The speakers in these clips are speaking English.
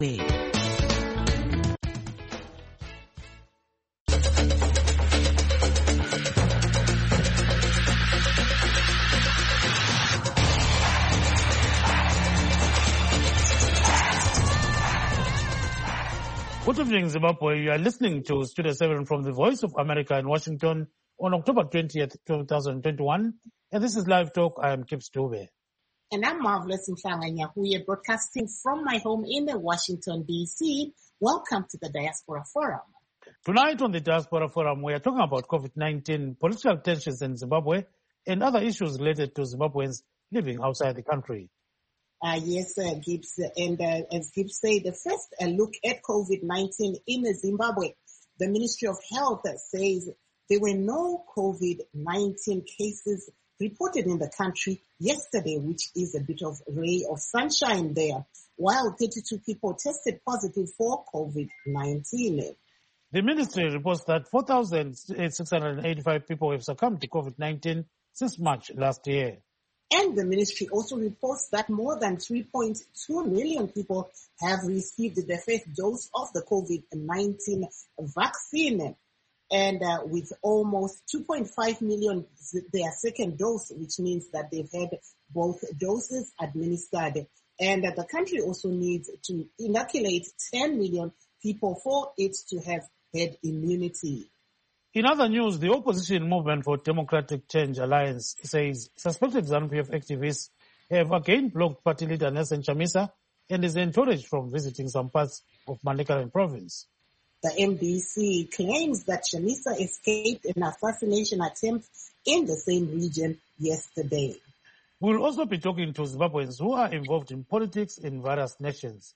Good evening, Zimbabwe. You are listening to Studio 7 from the Voice of America in Washington on October 20th, 2021. And this is Live Talk. I am Kip Stube. And I'm Marvelous Nyahuye, broadcasting from my home in Washington, D.C. Welcome to the Diaspora Forum. Tonight on the Diaspora Forum, we are talking about COVID-19, political tensions in Zimbabwe, and other issues related to Zimbabweans living outside the country. Yes, Gibbs. And as Gibbs said, the first look at COVID-19 in Zimbabwe. The Ministry of Health says there were no COVID-19 cases reported in the country yesterday, which is a bit of ray of sunshine there, while 32 people tested positive for COVID-19. The ministry reports that 4,685 people have succumbed to COVID-19 since March last year. And the ministry also reports that more than 3.2 million people have received the first dose of the COVID-19 vaccine. And with almost 2.5 million their second dose, which means that they've had both doses administered. And the country also needs to inoculate 10 million people for it to have herd immunity. In other news, the opposition movement for Democratic Change Alliance says suspected ZANU-PF activists have again blocked party leader Nelson Chamisa and is encouraged from visiting some parts of Manicaland province. The MDC claims that Chamisa escaped an assassination attempt in the same region yesterday. We will also be talking to Zimbabweans who are involved in politics in various nations.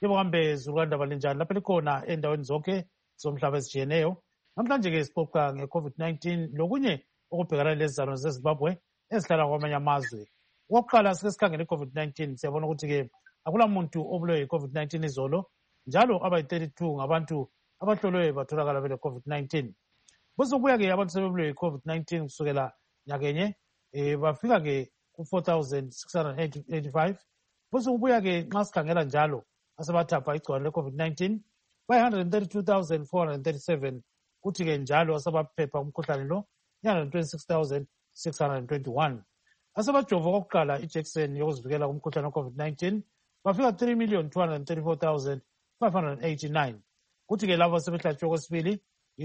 Namhlanje-ke siqoqa nge-COVID-19 lokunye okubhekana lezizalo zeZimbabwe ezihlala kwamanye amazwe. Okokuqala sike sikhangele i-COVID-19 siyabona ukuthi-ke akula muntu obulewe yi-COVID-19 izolo, njalo abayi-32 ngabantu abahlolwe batholakala bele-COVID-19. Bese kubuya-ke abantu sebebulewe yi-COVID-19 kusukela nyakenye bafika-ke ku-4,685. Bese kubuya-ke nxa sikhangela njalo asebathapha igcikwane le-COVID-19 bayi-132,437. Kuthi-ke njalo asebaphepha umkhuhlane lo 126,621. Asebajova kokuqala ijekiseni yokuzivikela kumkhuhlane we-COVID-19 bafika 3,234,589. Kuthi-ke labo asebehlatshwe kwesibili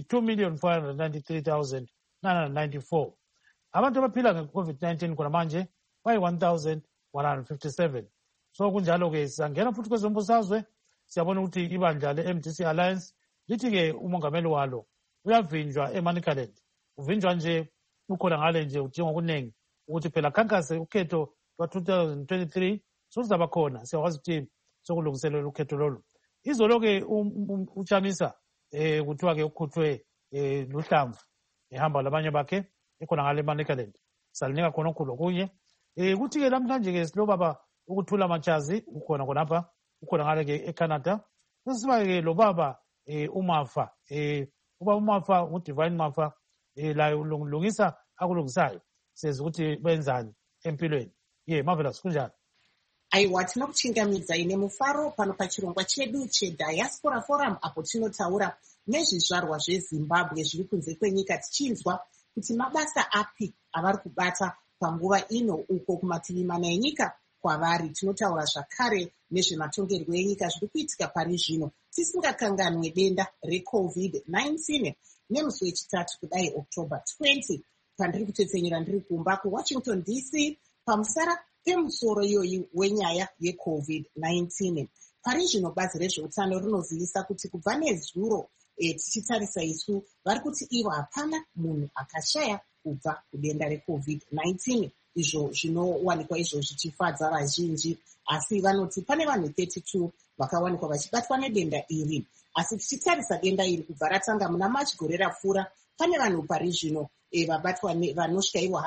yi-2,493,994. Abantu abaphila nge-COVID-19 khona manje bayi-1,157. So kunjalo-ke sizangena futhi kwezombusazwe siyabona ukuthi ibandla le-MDC Alliance lithi-ke umongameli walo uyavinjwa eManicaland. Uvinjwa nje ukhona ngale nje udinga okuningi ukuthi phela khankase ukhetho lwa-2023 sokuzaba khona. Siyakwazi ukuthi sokulungiselela ukhetho lolu. Izolo-ke uChamisa kuthiwa-ke ukhutshwe luhlamvu ehamba labanye bakhe ekhona ngale eManicaland. Salinika khona okukhulu okunye. Kuthi-ke namhlanje-ke silobaba ukuthula amatshazi ukhona khonapha ukhona ngale-ke eCanada. Sesiba-ke lo baba uMafa ubaba uMafa uDivine Mafa laye ulungisa akulungisayo. Sezi ukuthi benzani empilweni. Marvelous kunjani? Aiwa, tinokuchingamidza ine mufaro pano pachirongwa chedu cheDiaspora Forum apo tinotaura nezvizvarwa zveZimbabwe zviri kunze kwenyika tichinzwa kuti mabasa api avari kubata panguva ino uko kumativi mana enyika kwavari. Tinotaura zvakare nezvematongerwo enyika zviri kuitika pari zvino tisingakanganwe denda reCOVID-19 nemusi wechitatu kudai October 20 pandiri kutotsenyera ndiri kumba kuWashington DC pamusara pemusoro iyoyi wenyaya yeCOVID-19. Pari zvino bazi rezveutano rinozivisa kuti kubva nezuro tichitarisa isu vari kuti ivo hapana munhu akashaya kubva kudenda reCOVID-19. Izvo zvinowanikwa izvo zvichifadza vazhinji, asi vanoti pane vanhu 32 vakawanikwa vachibatwa nedenda iri. Asi tichitarisa denda iri kubva ratanga muna March gore rapfuura, pane vanhu pari zvino vabatwa vanosvika ivo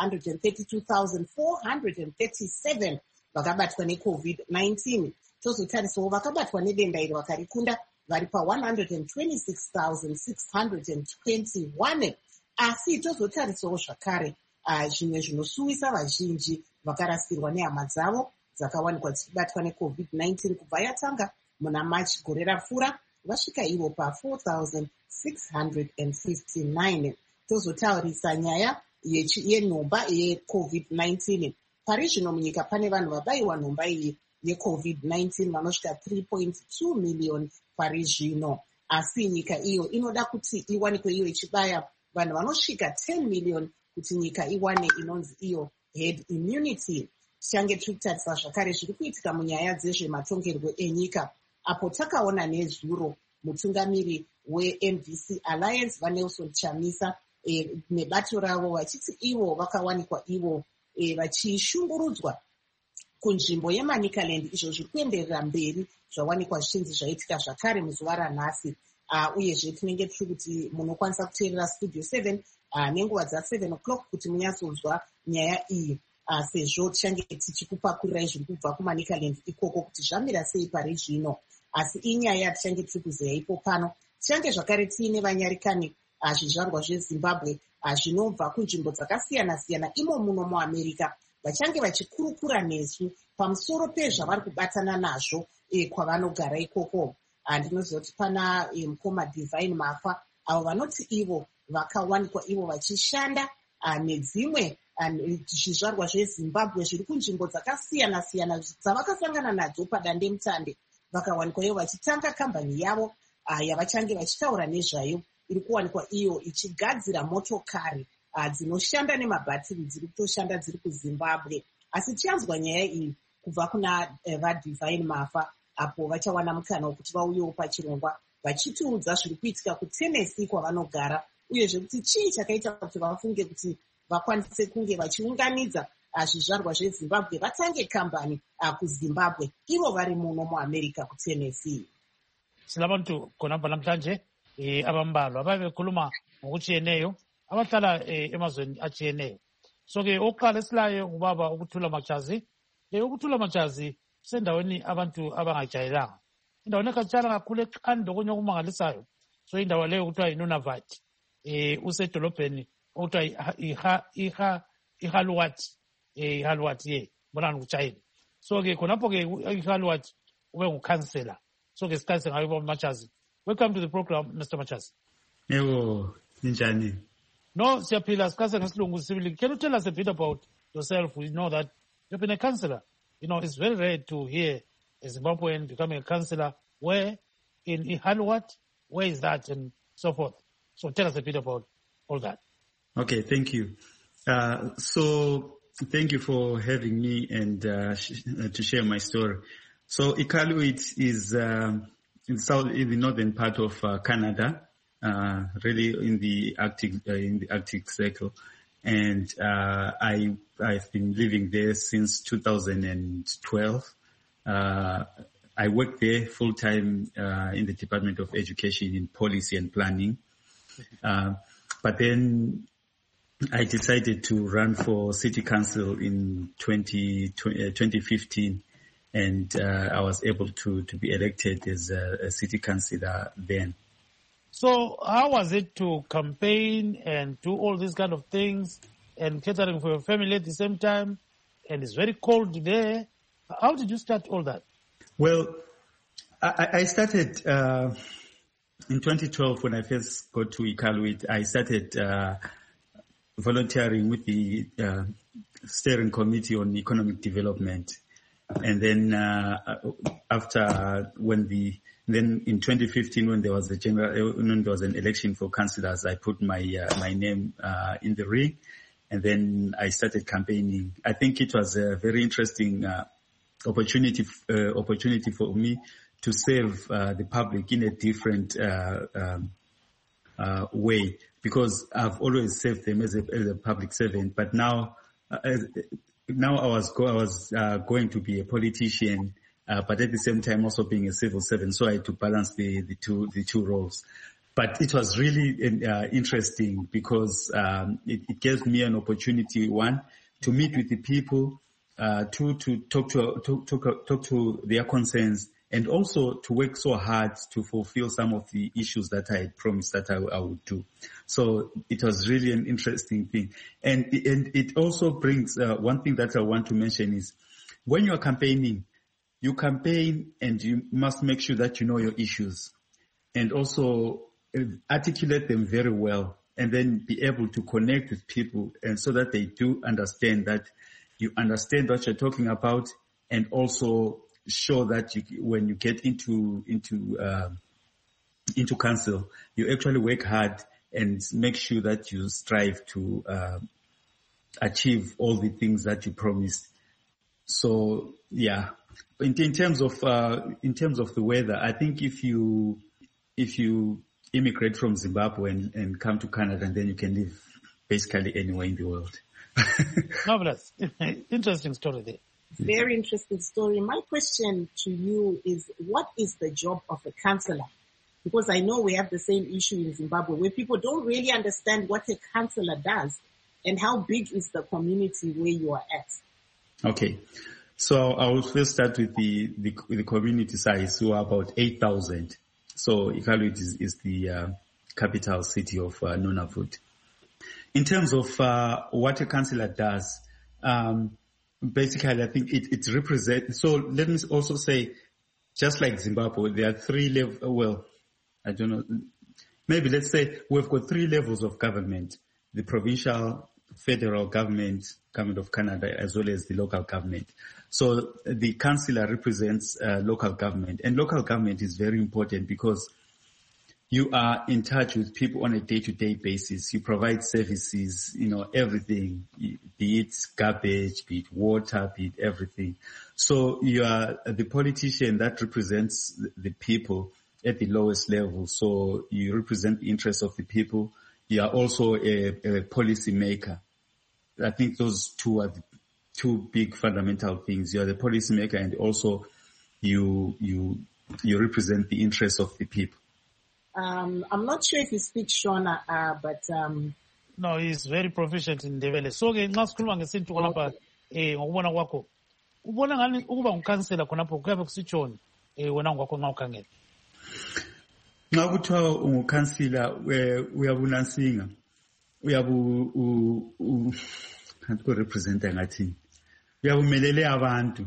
132,437 vakabatwa neCOVID-19. Tozotarisawo vakabatwa nedenda iri vakarikunda vari pa 126,621. Asi tozotarisawo zvakare zvimwe zvinosuwisa vazhinji vakarasirwa nehama dzavo dzakawanikwa dzichibatwa neCOVID-19 kubva yatanga muna March gore rapfuura vasvika ivo pa4,659. Tozotaurisa nyaya yenhomba yeCovid-19. Pari zvino munyika pane vanhu vabayiwa nhomba iyi yeCovid-19 vanosvika 3.2 million pari zvino. Asi nyika iyo inoda kuti iwanikwe iyo ichibaya vanhu vanosvika 10 million kuti nyika iwane inonzi iyo herd immunity. Tichange tiri kutarisa zvakare zviri kuitika munyaya dzezvematongerwo enyika, apo takaona nezuro mutungamiri weMDC Alliance vaNelson Chamisa nebato ravo vachiti ivo vakawanikwa ivo vachishungurudzwa kunzvimbo yeManicaland, izvo zviri kuenderera mberi zvawanikwa zvichinzi zvaitika zvakare muzuva ranhasi. Uyezve tinenge tiri kuti munokwanisa kuteerera Studio 7 nenguva dza7 o'clock kuti munyatsonzwa nyaya iyi, sezvo tichange tichikupakurirai zviri kubva kuManicaland ikoko kuti zvamira sei pari zvino. Asi inyaya tichange tiri kuzeya ipo pano. Tichange zvakare tiine vanyarikani zvizvarwa zveZimbabwe zvinobva kunzvimbo dzakasiyana-siyana imo muno muAmerica vachange vachikurukura nesu pamusoro pezvavari kubatana nazvo kwavanogara ikoko. Ndinoziva kuti pana mukoma Divine Mafa avo vanoti ivo vakawanikwa ivo vachishanda nedzimwe zvizvarwa zveZimbabwe zviri kunzvimbo dzakasiyana-siyana dzavakasangana nadzo padandemutande, vakawanikwa ivo vachitanga kambani yavo yavachange vachitaura nezvayo iri kuwanikwa iyo ichigadzira motokari dzinoshanda nemabhatiri dziri kutoshanda dziri kuZimbabwe. Asi tichanzwa nyaya iyi kubva kuna vaDivine Mafa apo vachawana mukana wekuti vauyewo pachirongwa vachitiudza zviri kuitika kuTennessee kwavanogara, uyezve kuti chii chakaita kuti vafunge kuti vakwanise kunge vachiunganidza zvizvarwa zveZimbabwe vatange kambani kuZimbabwe ivo vari muno muAmerica kuTennessee. Silabantu khonapha namhlanje abambalwa babekhuluma ngokutshiyeneyo abahlala emazweni atshiyeneyo. So-ke oqala esilayo ngubaba Ukuthula Matshazi. Ukuthula Matshazi sendaweni abantu abangajayelanga, indaweni ekhatshana kakhulu eqanda okunye okumangalisayo. So indawo leyo kuthiwa yiNunavut, usedolobheni okuthiwa iHaluwat mbonani kuTshayina. So-ke khonapho-ke iHaluwat ube ngukhansela. So-ke siqalise ngayo uBaba Matshazi. Welcome to the program, Mr. Matshazi. Yebo, ninjani? No, siyaphila siqalise ngesilungu sibili. Can you tell us a bit about yourself? We know that you've been a councillor. You know, it's very rare to hear a Zimbabwean becoming a councillor. Where? In Ihaluwat? Where is that? And so forth. So tell us a bit about all that. Okay, thank you. So thank you for having me and to share my story. So Iqaluit is in the northern part of Canada, really in the Arctic Circle. And I've been living there since 2012. I work there full time in the Department of Education in Policy and Planning. But then I decided to run for City Council in 2015, and I was able to be elected as a City Councillor then. So how was it to campaign and do all these kind of things and catering for your family at the same time? And it's very cold there. How did you start all that? Well, I started in 2012 when I first got to Iqaluit. I started volunteering with the Steering Committee on Economic Development. And then then in 2015, when there was an election for councillors, I put my name in the ring, and then I started campaigning. I think it was a very interesting opportunity for me to serve the public in a different way, because I've always served them as a public servant, but now I was going to be a politician. But at the same time also being a civil servant, so I had to balance the two roles. But it was really interesting because it gave me an opportunity, one, to meet with the people, two, to talk to their concerns, and also to work so hard to fulfill some of the issues that I had promised that I would do. So it was really an interesting thing, and it also brings one thing that I want to mention is when you are campaigning, you campaign and you must make sure that you know your issues and also articulate them very well, and then be able to connect with people, and so that they do understand that you understand what you're talking about, and also show that when you get into council, you actually work hard and make sure that you strive to achieve all the things that you promised. So yeah, in terms of the weather, I think if you immigrate from Zimbabwe and come to Canada, and then you can live basically anywhere in the world. Marvelous. Interesting story there. Very interesting story. My question to you is, what is the job of a councillor? Because I know we have the same issue in Zimbabwe where people don't really understand what a councillor does and how big is the community where you are at. Okay. So I will first start with the community size, who are about 8,000. So Iqaluit is the capital city of Nunavut. In terms of what a councillor does, basically I think it represents, so let me also say, just like Zimbabwe, there are three levels, well, I don't know, maybe let's say we've got three levels of government: the provincial, federal government of Canada, as well as the local government. So the councillor represents local government, and local government is very important because you are in touch with people on a day-to-day basis. You provide services, everything, be it garbage, be it water, be it everything. So you are the politician that represents the people at the lowest level. So you represent the interests of the people. You are also a policy maker. I think those two are the two big fundamental things. You are the policy maker, and also you represent the interests of the people. I'm not sure if you speak Shona, but no, he's very proficient in Ndebele. So ke nxa sikhuluma ngesintu lapha ngokubona kwakho, ubona ngani ukuba ngukhansela khonapho kuyabe kusitshoni wena ngokwakho nxa ukhangela? Nxa kuthiwa ungukhansela uyabunansinga, kanti kurepresenta ngathini, uyabumelele abantu,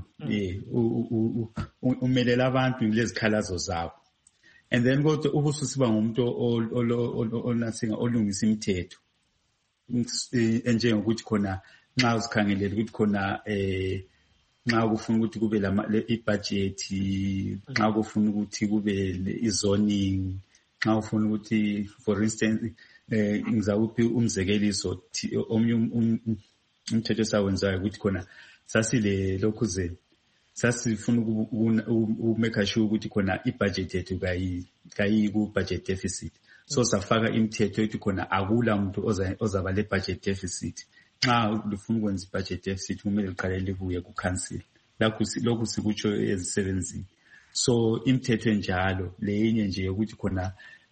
umelele abantu lezikhalazo zabo. And then kodwa ubususiba ngumuntu onansinga olungisa imithetho, enjengokuthi khona nxa usikhangelele ukuthi khona nxa kufuna ukuthi kube ibudget, nxa kufuna ukuthi kube izoning, nxa ufuna ukuthi, for instance, ngizakuphi umzekeliso, omnye umthetho sawenzayo ukuthi khona sasile lokhuzeni, sasifuna ukumake sure ukuthi khona ibudget yethu kayi ku-budget deficit. So safaka imithetho yokuthi khona akula muntu ozaba le-budget deficit. Nxa lufuna ukwenza i-budget deficit kumele liqale libuye ku-council. Lokhu sikutsho ezisebenzini. So imithetho enjalo leyinye nje ukuthi khona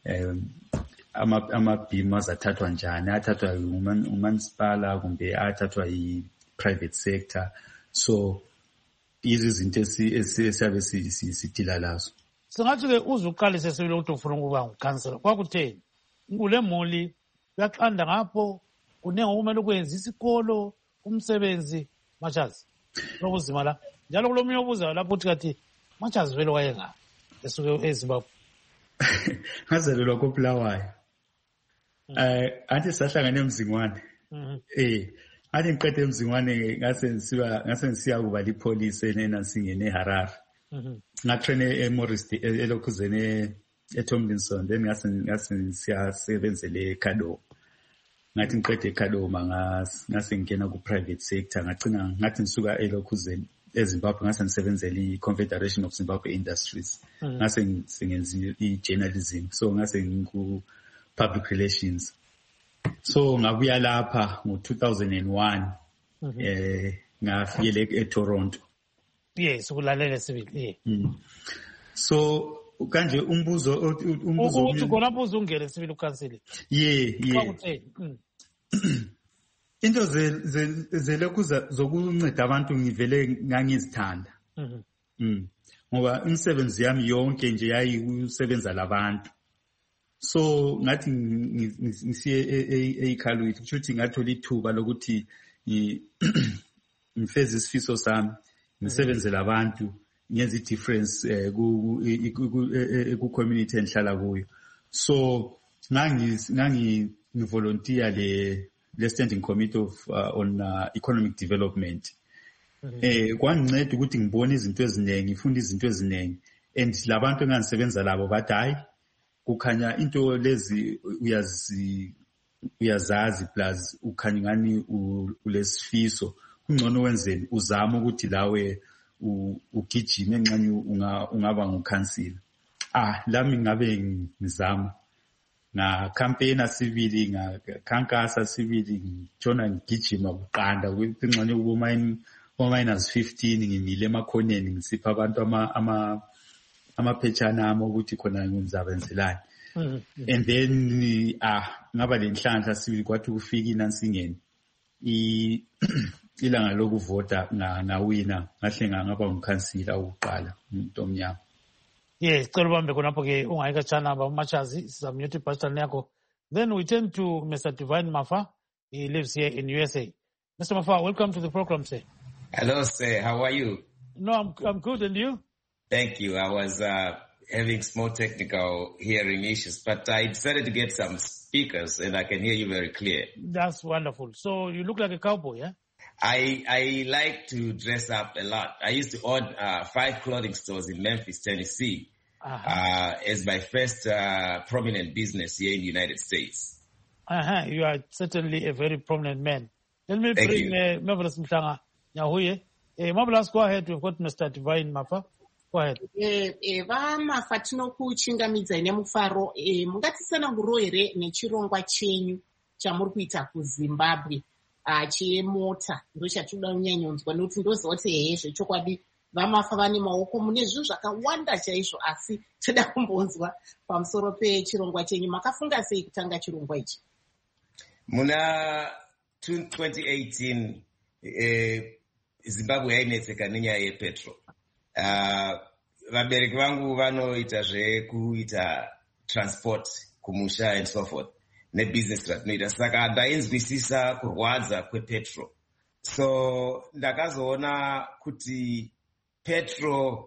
amabhimu azathathwa njani, athathwa umansipala kumbe athathwa yi-private sector. So yizo izinto esiyabe sidila lazo. Singathi-ke uze uqalise sibile ukuthi ufuna ukuba ngukhansela, kwakutheni? Kule muli uyaqanda ngapho, kunenge okumele ukwenza, isikolo, umsebenzi, Matshazi. Lokuzima la. Njalo kulomunye obuzayo lapho uthi kathi Matshazi vele wayengaphi esuke eZimbabwe? Ngazalelwa koBulawayo. Athi sahlangana eMzingwane. Athi ngiqede eMzingwane ngase ngisiya kuba lipolice enasingene eHarare. Ngatrene eMorris elokhuzene eTomlinson, then ngase siyasebenzele eKadoma. Ngathi ngiqede eKadoma ngase ngena ku-private sector, ngathi ngisuka elokhuzeni eZimbabwe ngase ngisebenzele i-Confederation of Zimbabwe Industries. Ngase ngisengenza i-journalism, so ngase ngiku-public relations. So ngabuya lapha ngo-2001 ngafike eToronto. Yes, ukulalele sibili. So kanje umbuzo uthi khona mbuzo ungene sibili ukhansela. Into zelokhuza zokunceda abantu ngivele ngangizithanda. Ngoba imisebenzi yami yonke nje yayikusebenza labantu. So ngathi ngisiye eIqaluit, ukuthi ngathola ithuba lokuthi ngifeze isifiso sami, ngisebenze labantu, ngenza i-difference ku-community engihlala kuyo. So ngivolunteer le standing committee of on economic development. Kwanginceda ukuthi ngibone izinto eziningi, ngifunda izinto eziningi, and labantu engangisebenza labo bathi hayi kukhanya into lezi uyazazi plus ukhanya ngani ulesifiso, kungcono wenzeni uzama ukuthi lawe ugijime enxanye ungaba ngukhansila. Lami ngabe ngizama na campaign sibili ngakhankasa sibili ngijona ngigijima kuqanda ukuthi enxanye -15 ngimile emakhoneni ngisipha abantu amaphetshana ami ukuthi khona ngizabenzelani. And then ngaba lenhlanhla sibili kwathi kufika inansingeni ilanga lokuvota ngawina ngahle ngaba ngukhansila ukuqala umuntu omnyama. Yes, cela ubambe khonapho ke ungayikatshana baMachazi sizamute ibhastani yakho. Then we turn to Mr. Divine Mafa. He lives here in USA. Mr. Mafa, welcome to the program, sir. Hello, sir. How are you? No, I'm good, and you? Thank you. I was having small technical hearing issues, but I decided to get some speakers, and I can hear you very clear. That's wonderful. So you look like a cowboy, yeah? I like to dress up a lot. I used to own 5 clothing stores in Memphis, Tennessee, as my first prominent business here in the United States. You are certainly a very prominent man. Let me bring Marvelous Mhlanga Nyahuye. Marvelous, go ahead. We've got Mr. Divine Mafa. Go ahead. Mafa tinokuchingamidza nemufaro. Mungatisanagurowo here nechirongwa chenyu chamuri kuita kuZimbabwe. Chemota ndo chatinoda kunyanyonzwa nokuti ndoziva kuti hehe zvechokwadi vaMafa vane maoko mune zvinhu zvakawanda chaizvo, asi toda kumbonzwa pamusoro pechirongwa chenyu. Makafunga sei kutanga chirongwa ichi? Muna 2018 Zimbabwe yainetseka nenyaya yepetrol. Vabereki vangu vanoita zvekuita transport kumusha and so forth. Nebusiness ratinoita, saka ndainzwisisa kurwadza kwepetrol. So ndakazoona kuti petrol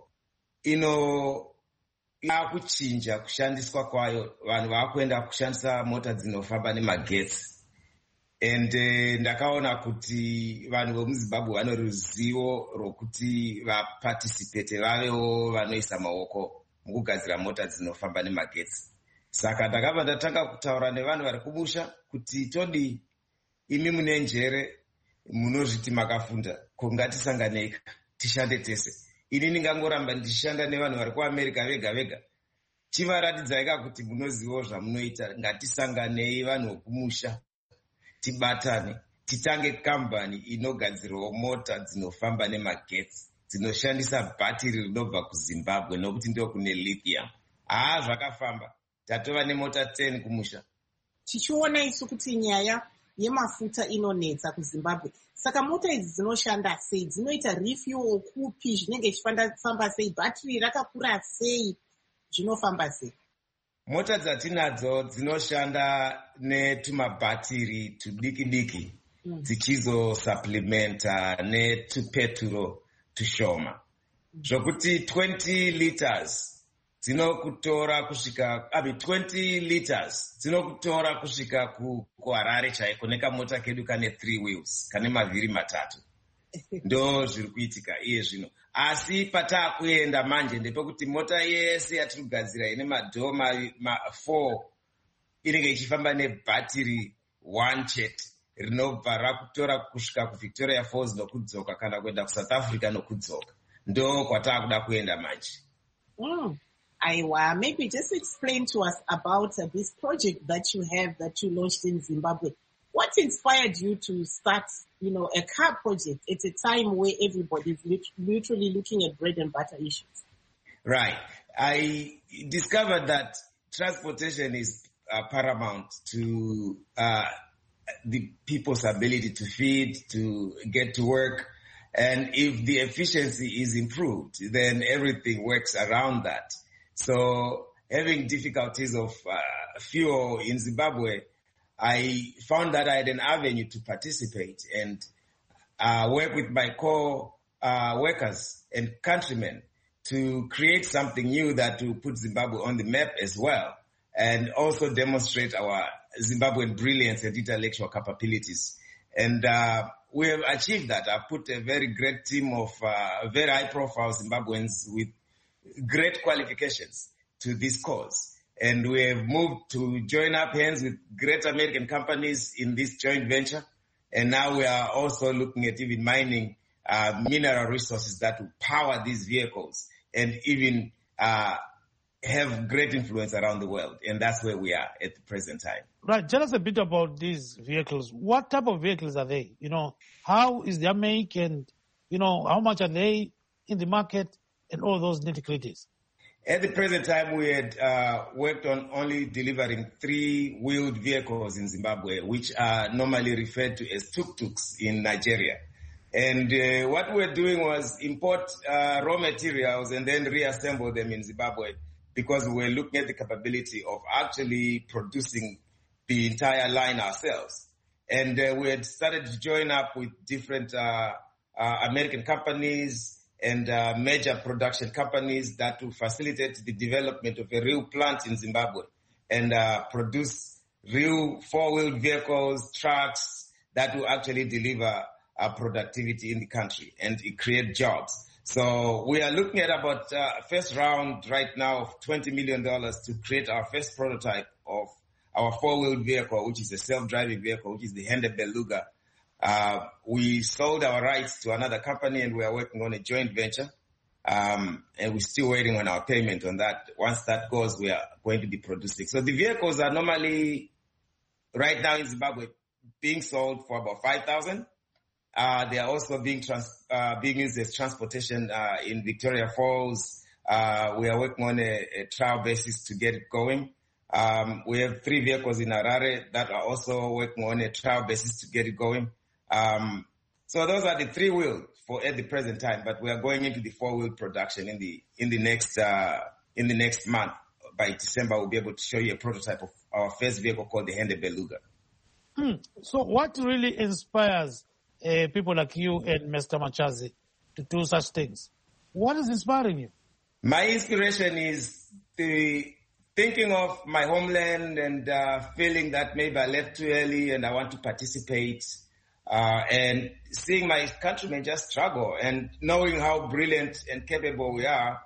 yakuchinja kushandiswa kwayo, vanhu vakuenda kushandisa mota dzinofamba nemagetsi. And ndakaona kuti vanhu vemuZimbabwe vane ruzivo rwokuti vaparticipate vavewo vanoisa maoko mukugadzira mota dzinofamba nemagetsi. Saka ndakabva ndatanga kutaura nevanhu vari kumusha kuti todi imi mune njere munozviti makafunda, ko ngatisanganeika tishande tese. Ini ndingangoramba ndichishanda nevanhu vari kuAmerica vega vega. Chivaratidzaika kuti munozivawo zvamunoita, ngatisanganei vanhu vokumusha, tibatane, titange kambani inogadzirawo mota dzinofamba nemagetsi, dzinoshandisa bhatiri rinobva kuZimbabwe nokuti ndiko kune lithium. Zvakafamba. Tatova nemota 10 kumusha. Tichiona isu kuti nyaya yemafuta inonetsa kuZimbabwe. Saka mota idzi dzinoshanda sei? Dzinoita refuel kupi? Zvinenge zvichifamba sei? Bhatiri rakakura sei? Zvinofamba sei? Mota dzatinadzo dzinoshanda netumabhatiri tudiki diki dzichizosupplementa netupeturo tushoma. Zvokuti 20 liters dzinokutora kusvika 20 liters dzinokutora kusvika kuHarare chaiko nekamota kedu kane 3 wheels kane mavhiri 3. Ndo zviri kuitika iye zvino. Asi pataakuenda manje ndepekuti mota yese yatiri kugadzira ine madhoo 4 inenge ichifamba nebhatiri 1 chete rinobva rakutora kusvika kuVictoria Falls nokudzoka kana kuenda kuSouth Africa nokudzoka. Ndo kwataakuda kuenda manje. Maybe just explain to us about this project that you have that you launched in Zimbabwe. What inspired you to start, a car project at a time where everybody is literally looking at bread and butter issues? Right. I discovered that transportation is paramount to the people's ability to feed, to get to work. And if the efficiency is improved, then everything works around that. So having difficulties of fuel in Zimbabwe, I found that I had an avenue to participate and work with my co-workers and countrymen to create something new that will put Zimbabwe on the map as well, and also demonstrate our Zimbabwean brilliance and intellectual capabilities. And we have achieved that. I put a very great team of very high-profile Zimbabweans with great qualifications to this cause. And we have moved to join up hands with great American companies in this joint venture. And now we are also looking at even mining mineral resources that will power these vehicles and even have great influence around the world. And that's where we are at the present time. Right. Tell us a bit about these vehicles. What type of vehicles are they? How is their make, and, how much are they in the market, and all those nitty-gritties? At the present time, we had worked on only delivering 3-wheeled vehicles in Zimbabwe, which are normally referred to as tuk-tuks in Nigeria. And what we were doing was import raw materials and then reassemble them in Zimbabwe, because we were looking at the capability of actually producing the entire line ourselves. And we had started to join up with different American companies and major production companies that will facilitate the development of a real plant in Zimbabwe and produce real 4-wheeled vehicles, trucks that will actually deliver productivity in the country and create jobs. So we are looking at about first round right now of $20 million to create our first prototype of our 4-wheeled vehicle, which is a self-driving vehicle, which is the Hende Beluga. We sold our rights to another company, and we are working on a joint venture. And we're still waiting on our payment on that. Once that goes, we are going to be producing. So the vehicles are normally, right now in Zimbabwe, being sold for about $5,000. They are also being used as transportation in Victoria Falls. We are working on a trial basis to get it going. We have 3 vehicles in Harare that are also working on a trial basis to get it going. So those are the 3-wheel at the present time, but we are going into the 4-wheel production in the next month. By December, we'll be able to show you a prototype of our first vehicle called the Hende Beluga. So what really inspires people like you and Mr. Machazi to do such things? What is inspiring you? My inspiration is thinking of my homeland and feeling that maybe I left too early and I want to participate, and seeing my countrymen just struggle and knowing how brilliant and capable we are,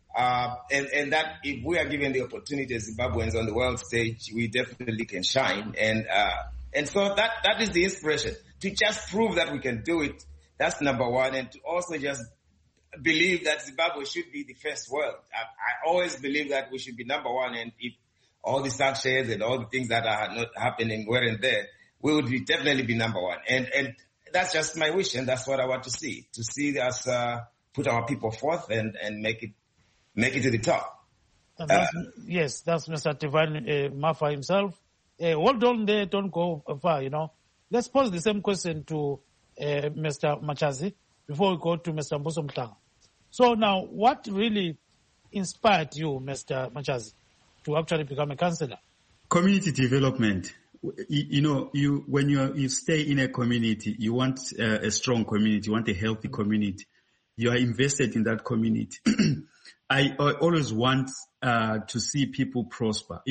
and that if we are given the opportunity as Zimbabweans on the world stage, we definitely can shine. And so that is the inspiration, to just prove that we can do it. That's number one. And to also just believe that Zimbabwe should be the first world. I always believe that we should be number one. And if all the sanctions and all the things that are not happening weren't there, we would definitely be number one. And that's just my wish. And that's what I want to see us put our people forth and make it to the top. Yes, that's Mr. Tivani Mafa himself. Hold on there, don't go far, Let's pose the same question to Mr. Machazi before we go to Mr. Mbuso Mhlanga. So now, what really inspired you, Mr. Machazi, to actually become a councillor? Community development. When you stay in a community, you want a strong community, you want a healthy community. You are invested in that community. I always want to see people prosper.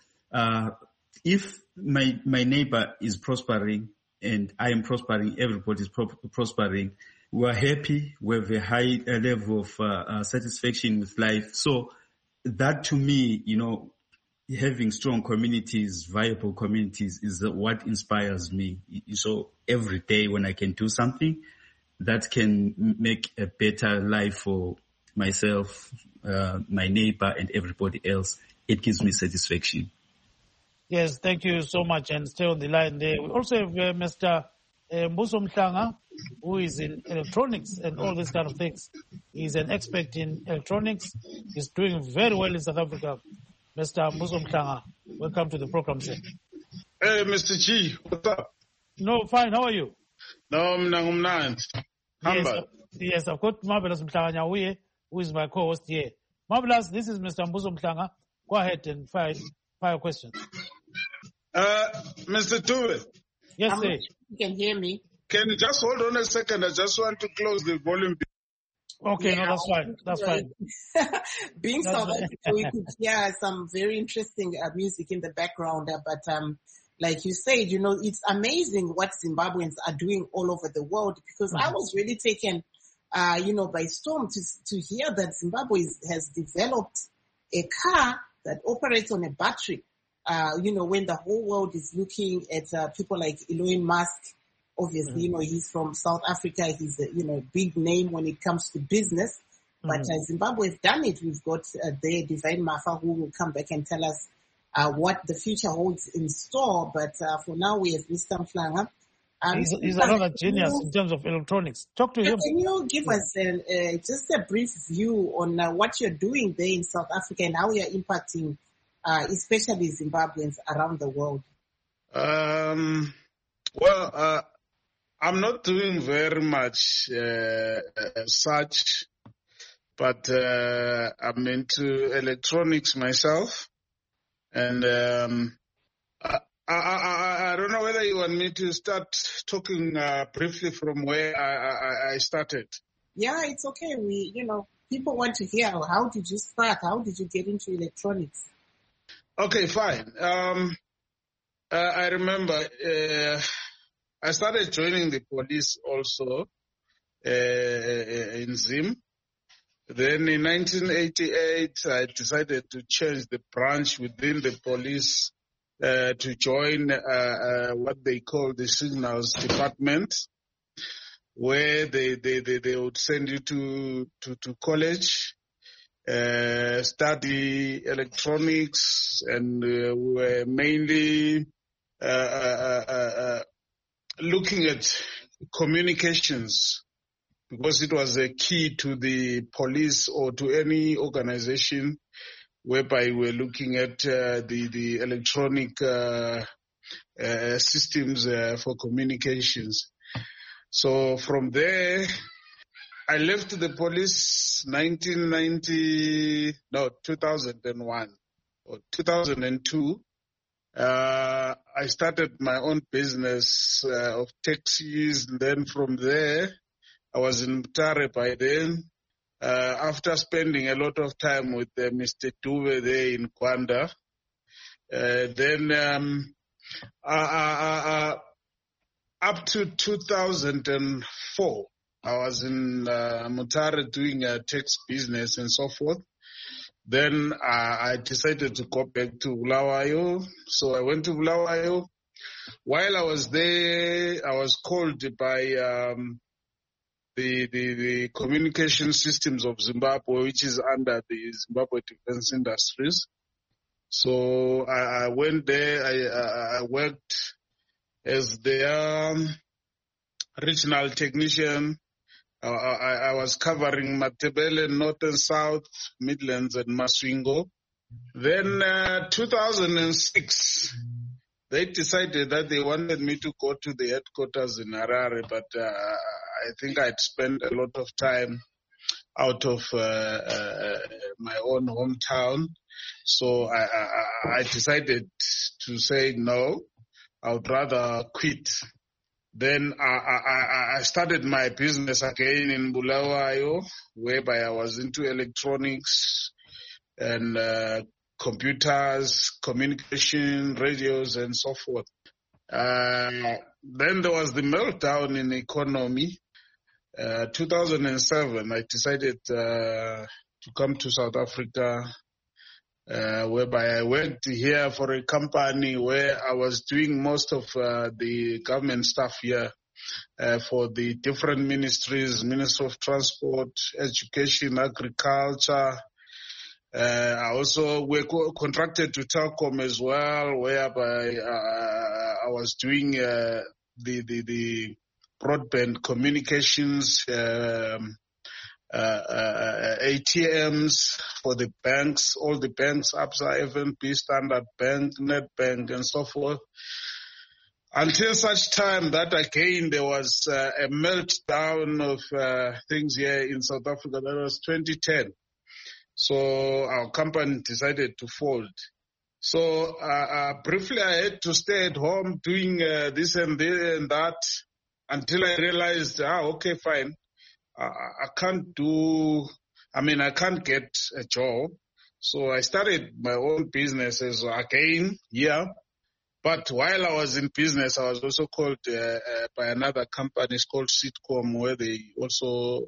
If my neighbor is prospering and I am prospering, everybody is prospering, we are happy, we have a high level of satisfaction with life. So that to me, having strong communities, viable communities is what inspires me. So every day when I can do something that can make a better life for myself, my neighbor and everybody else, it gives me satisfaction. Yes, thank you so much, and stay on the line there. We also have Mr. Mbuso Mhlanga, who is in electronics and all these kind of things. He's an expert in electronics. He's doing very well in South Africa. Mr. Mbuso Mhlanga, welcome to the program, sir. Hey, Mr. G, what's up? No, fine. How are you? No, I'm not. Yes, I've got Marvelous Mhlanga Nyawiye, who is my co-host here. Marvelous, this is Mr. Mbuso Mhlanga. Go ahead and fire questions. Mr. Tuve. Yes, sir. You can hear me. Can you just hold on a second? I just want to close the volume. Okay, no, that's fine. That's fine. Being South Africa, we could hear some very interesting music in the background. But like you said, it's amazing what Zimbabweans are doing all over the world, because I was really taken, by storm to hear that Zimbabwe has developed a car that operates on a battery. When the whole world is looking at people like Elon Musk. Obviously, he's from South Africa. He's a, big name when it comes to business. But Zimbabwe has done it. We've got there Divine Mafa, who will come back and tell us what the future holds in store. But for now, we have Mr. Mhlanga. He's another genius in terms of electronics. Talk to him. Can you give us just a brief view on what you're doing there in South Africa and how you're impacting, especially Zimbabweans around the world? Well, I'm not doing very much such, but I'm into electronics myself, and I don't know whether you want me to start talking briefly from where I started. Yeah, it's okay. People want to hear, how did you start? How did you get into electronics? Okay, fine. I remember I started joining the police also in Zim. Then in 1988, I decided to change the branch within the police to join what they call the signals department, where they would send you to college, study electronics, and we were mainly looking at communications, because it was a key to the police or to any organization whereby we're looking at the electronic systems for communications. So from there, I left the police 2001 or 2002. I started my own business of taxis. Then from there, I was in Mutare by then. After spending a lot of time with Mr. Dube there in Kwanda, then up to 2004, I was in Mutare doing a tax business and so forth. Then I decided to go back to Bulawayo. So I went to Bulawayo. While I was there, I was called by the communication systems of Zimbabwe, which is under the Zimbabwe Defense Industries. So I went there. I worked as their regional technician. I was covering Matebele, North and South, Midlands, and Masvingo. Then 2006, they decided that they wanted me to go to the headquarters in Harare, but I think I'd spent a lot of time out of my own hometown. So I decided to say no, I would rather quit. Then I started my business again in Bulawayo, whereby I was into electronics and computers, communication, radios, and so forth. Then there was the meltdown in the economy. 2007, I decided to come to South Africa, whereby I worked here for a company where I was doing most of the government stuff here for the different ministries, Ministry of Transport, Education, Agriculture. I also were contracted to Telkom as well, whereby I was doing the broadband communications, ATMs for the banks, all the banks, Absa, FNB, Standard Bank, Nedbank, and so forth. Until such time that again there was a meltdown of things here in South Africa. That was 2010. So our company decided to fold. So briefly I had to stay at home doing this and that until I realized, okay, fine. I can't get a job. So I started my own businesses again here. But while I was in business, I was also called by another company. It's called Sitcom, where they also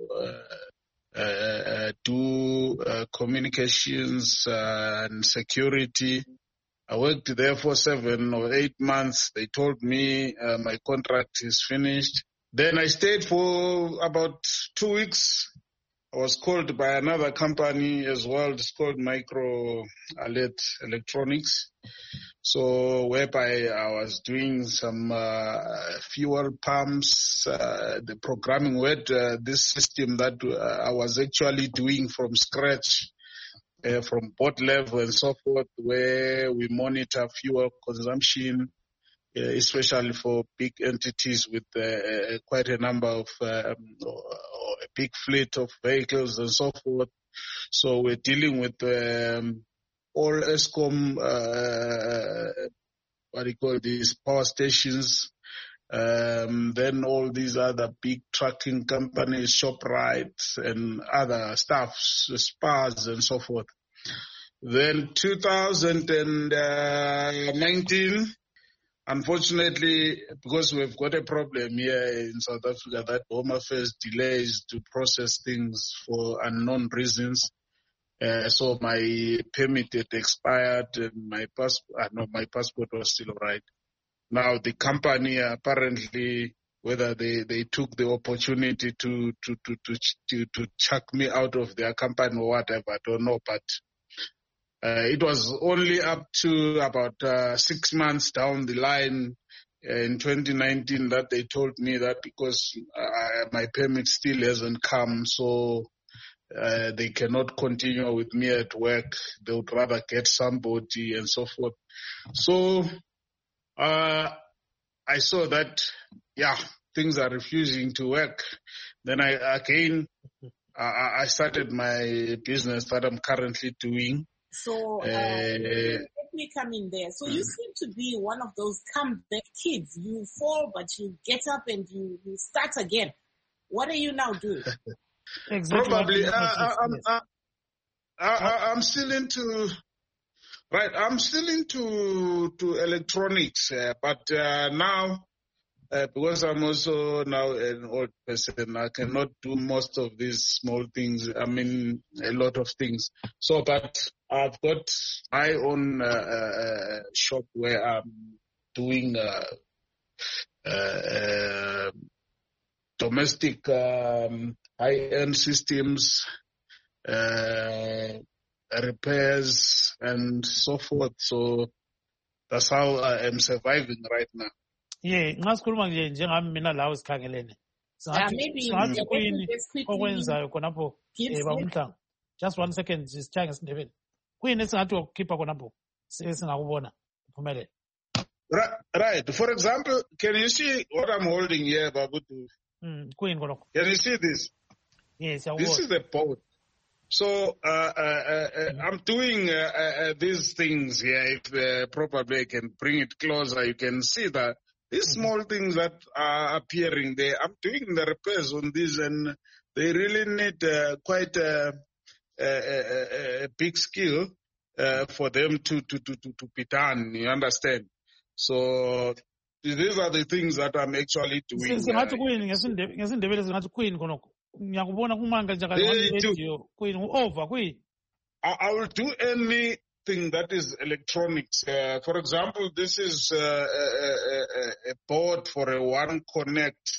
do communications and security. I worked there for 7 or 8 months. They told me my contract is finished. Then I stayed for about 2 weeks. I was called by another company as well. It's called Micro Alert Electronics. So whereby I was doing some fuel pumps, the programming with this system that I was actually doing from scratch, from board level and so forth, where we monitor fuel consumption, especially for big entities with quite a number of a big fleet of vehicles and so forth. So we're dealing with all Eskom, what do you call these, power stations, then all these other big trucking companies, ShopRite and other stuff, spas and so forth. Then 2019, unfortunately, because we've got a problem here in South Africa that Home Affairs delays to process things for unknown reasons. So my permit had expired and my passport was still all right. Now the company apparently, whether they took the opportunity to chuck me out of their company or whatever, I don't know, but it was only up to about 6 months down the line in 2019 that they told me that because my permit still hasn't come, so they cannot continue with me at work. They would rather get somebody and so forth. So I saw that, things are refusing to work. Then I started my business that I'm currently doing. So let me come in there. So you seem to be one of those comeback kids. You fall, but you get up and you start again. What are you now doing? Exactly. Probably, I'm still into, right, I'm still into electronics, but now, because I'm also now an old person, I cannot do most of these small things. I mean, a lot of things. So, but I've got my own shop where I'm doing domestic high-end systems, repairs, and so forth. So that's how I am surviving right now. Yeah, ngasikhuluma nje njengami mina la usikhangelene. Singathi kuyini okwenzayo khonapho baMhlanga. Just 1 second sisitshaye ngesindebele. Kuyini esingathi ukukhipha khonapho singakubona uphumelele. Right. For example, can you see what I'm holding here, Babutu? Can you see this? Yes, this is the boat. So I'm doing these things here. If probably I can bring it closer, you can see that these small things that are appearing there. I'm doing the repairs on these, and they really need quite a big skill for them to be done. You understand? So these are the things that I'm actually doing. I will do anything that is electronics. For example, this is a board for a One Connect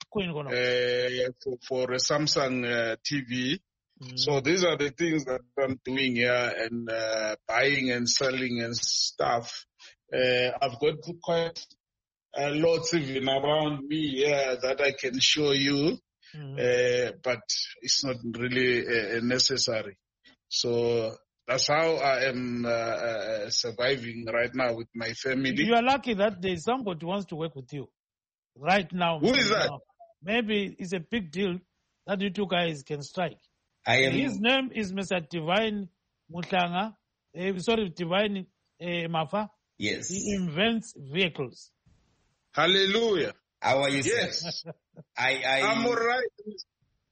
for a Samsung TV. So these are the things that I'm doing here, and buying and selling and stuff. I've got quite lots even around me here that I can show you, but it's not really necessary. So that's how I am surviving right now with my family. You are lucky that there is somebody who wants to work with you right now. Who is that? Maybe it's a big deal that you two guys can strike. His name is Mr. Divine Mutlanga. Divine Mafa. Yes. He invents vehicles. Hallelujah. How are you, yes. sir? I'm all right.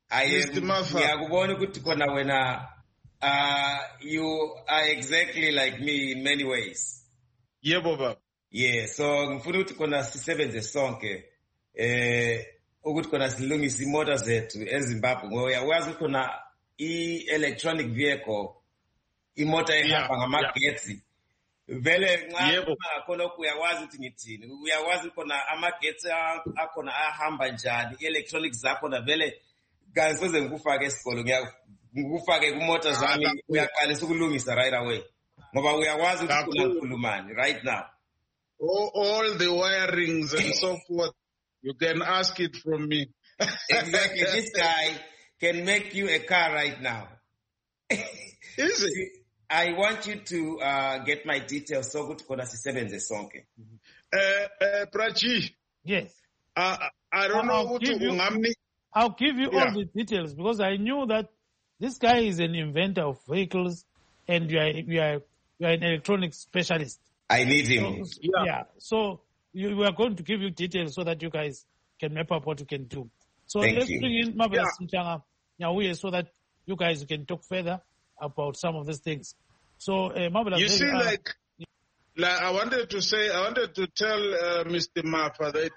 ndiyakubona ukuthi khona wena you are exactly like me in many ways. Yebo baba. Yeah, so ngifuna ukuthi khona sisebenze sonke ukuthi khona silungise imota zethu eZimbabwe ngoba uyazi khona i-electronic vehicle imota ehamba ngamagetsi vele nxa khona uyakwazi ukuthi ngithini uyakwazi khona amagetsi akhona ahamba njani i-electronics zakhona vele kasoze ngikufake esikolo ngikufake kumota zami uyaqalisa ukulungisa right away ngoba uyakwazi ukuthi khona ngikhulumani right now. All the wirings and so forth, you can ask it from me. Exactly. This guy can make you a car right now. Is it? I want you to get my details so good kona sisebenze sonke. Prachi. Yes. I don't know what to I'll give you all the details because I knew that this guy is an inventor of vehicles and you are an electronics specialist. I need him. So we are going to give you details so that you guys can map up what you can do. So let's bring in Marvelous Mhlanga Nyauye so that you guys can talk further about some of these things. So Marvelous. You see, like I wanted to tell Mr. Mafa that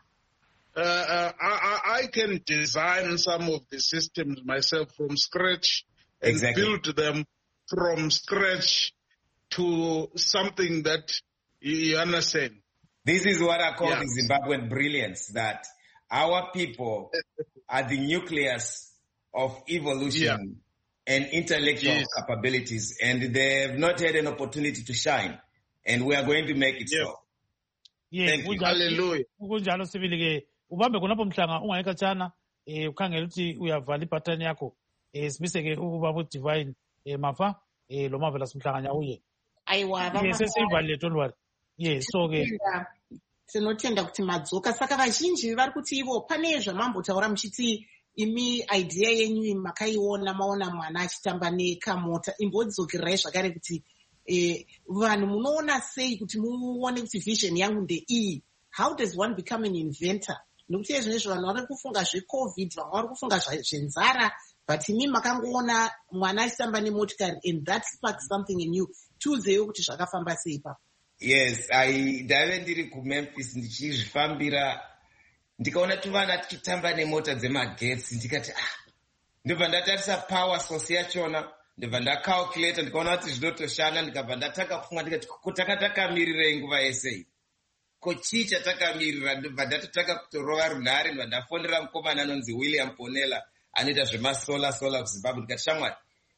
I can design some of the systems myself from scratch and build them from scratch to something that you understand. This is what I call the Zimbabwean brilliance, that our people are the nucleus of evolution and intellectual capabilities, and they have not had an opportunity to shine, and we are going to make it so. Thank you. Hallelujah. Ubambe kunapo Mhlanga ungayeka chana ukhangela ukuthi uyavala ipattern yakho simise ke ubaba divine Mafa lo Marvelous Mhlanga Nyauye. Aiwa sesivalile don't worry. Yes, so ke tinotenda kuti madzoka saka vazhinji vari kuti ivo pane zvamambotaura muchiti imi idea yenyu makaiona maona mwana achitamba nekamota imbodzokerai zvakare kuti vanhu munoona sei kuti muone kuti vision yangu ndeiyi. How does one become an inventor? Nokuti izvozvo vanhu vari kufunga zvecovid vamwe vari kufunga zvenzara but imi makangoona mwana achitamba nemotikari and that sparks something in you. Tiudzewo kuti zvakafamba sei ipapo. Yes, ndaive ndiri kuMemphis ndichizvifambira ndikaona tuvana tichitamba nemota dzemagetsi ndikati ndibva ndatarisa power source yachona ndibva ndacalculate ndikaona kuti zvinotoshanda ndikabva ndataka kufunga ndikati takatakamirira nguva yese kochii chatakamirira ndibva ndatotaka kutorova runhare ndibva ndafonera mukomana anonzi William Ponela anoita zvemasolar kuZimbabwe ndikati shamwari